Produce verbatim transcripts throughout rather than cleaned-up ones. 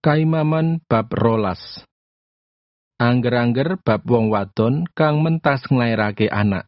Kaimaman bab rolas. Angger-angger bab wong wadon kang mentas nglairake anak.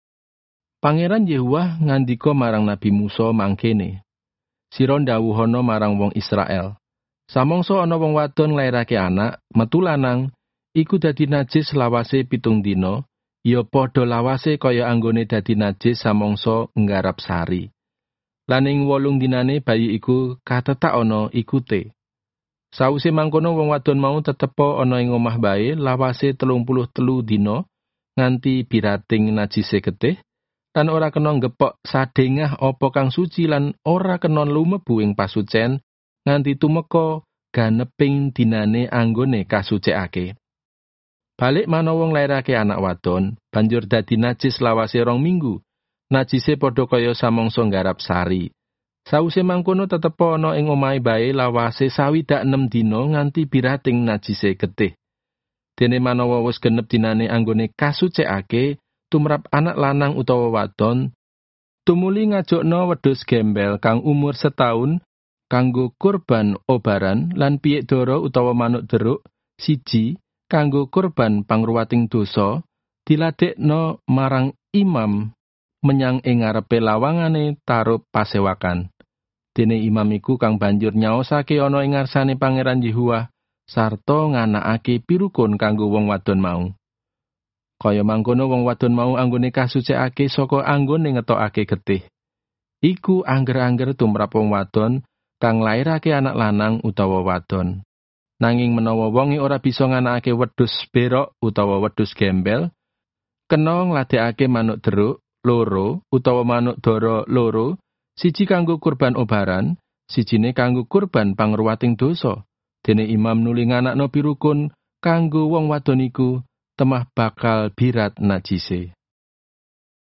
Pangeran Yehuwa ngandika marang Nabi Musa mangkene. Sira ndhawuhana marang wong Israel. Samangsa ana wong wadon nglairake anak, metu lanang, iku dadi najis lawase pitung dina, ya padha lawase kaya anggone dadi najis samangsa nggarap sari. Lan ing wolung dinane bayi iku katetak ana ikute. Sawise mangkono wong wadon mau tetepa ana ing omah bae lawase telung puluh telu dina nganti birating najise getih lan ora kena ngepok sadengah apa kang suci lan ora kena lumebu ing pasucen nganti tumeka ganeping dinane anggone kasucikake. Balik manawa nglairake anak wadon banjur dadi najis lawase rong minggu. Najise padha kaya samangsa nggarap sari. Sawise mangkono tetepa ana ing omahe bae lawase sawidak enem dina nganti birating najise getih. Dene manawa wis genep dinane anggone kasucikake tumrap anak lanang utawa wadon, tumuli ngajokna wedhus gembel kang umur setahun kanggo kurban obaran lan piyik dara utawa manuk deruk siji kanggo kurban pangruwating dosa diladekna marang imam menyang ing ngarepe lawangane tarup pasewakan. Dene imam iku kang banjur nyaosake ana ing ngarsane Pangeran Yehuwa sarta nganakake pirukun kanggo wong wadon mau. Kaya mangkono wong wadon mau anggone kasucikake saka anggone ngetokake getih. Iku angger-angger tumrap wong wadon kang lairake anak lanang utawa wadon. Nanging menawa wonge ora bisa nganakake wedhus berok utawa wedhus gembel, kena ngladekake manuk deruk loro utawa manuk dara loro, siji kanggo kurban obaran, sijine kanggo kurban pangruwating dosa. Dene imam nuli nganakno pirukun kanggo wong wadon iku temah bakal birat najise.